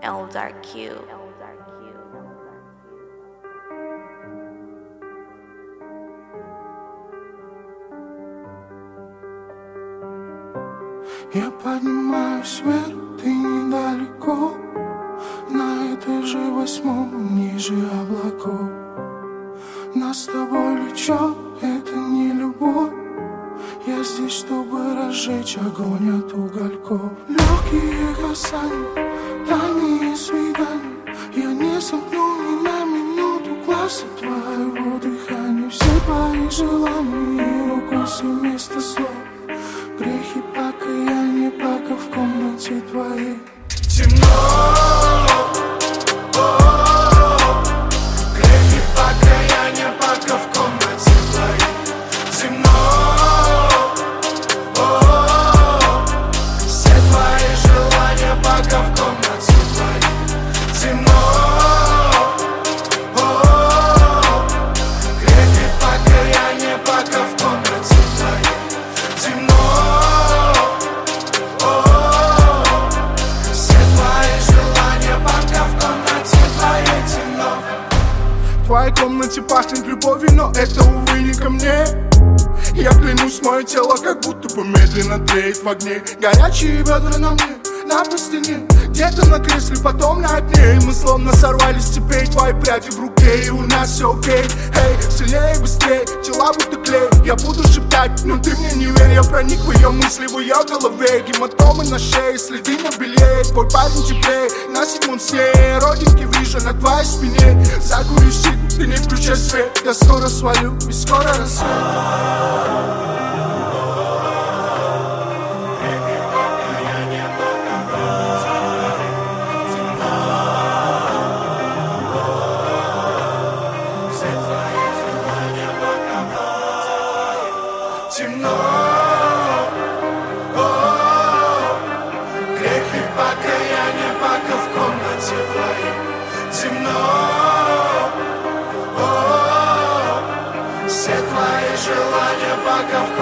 Eldar Q. Я поднимаюсь вверх, ты недалеко, на этаже 8 ниже облаков. Нас с тобой влечет, это не любовь. Я здесь, чтобы разжечь огонь от угольков. Легкие касания, дальние свидания. Я не сомкну ни на минуту глаз от твоего дыхания. Все твои желания и укусы вместо слов. Грехи покаяния, пока в комнате твоей темно. Грехи покаяния, пока в комнате твоей темно. Все твои желания, пока в комнате твоей темно. Грехи покаяния, пока в комнате твоей темно. В твоей комнате пахнет любовью, но это, увы, не ко мне. Я клянусь, мое тело как будто бы медленно тлеет в огне. Горячие бедра на мне, на простыне, где-то на кресле, потом на окне. И мы словно сорвались с цепей, твои пряди в руке, и у нас все окей. Эй, сильнее, быстрее, тела будто клей. Я буду шептать, но ты мне не верь. Я проник в ее мысли, в ее голове. Гематомы на шее, следы на белье. Твой парень теплее, на седьмом сне. Родинки вижу на твоей спине. Закурю сигару, ты не включай свет. Я скоро свалю, и скоро рассвет. Темно, грехи покаяния, пока в комнате твоей темно. Все твои желания, пока в комнате